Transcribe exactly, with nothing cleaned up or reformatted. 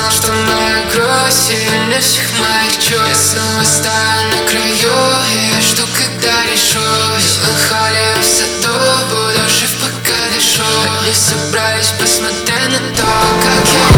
знал, что моя кровь сильнее всех моих чувств. Я снова стою на краю и жду, когда решусь. Меланхолия в саду, буду жив, пока дышу. Они собрались, посмотря на то, как я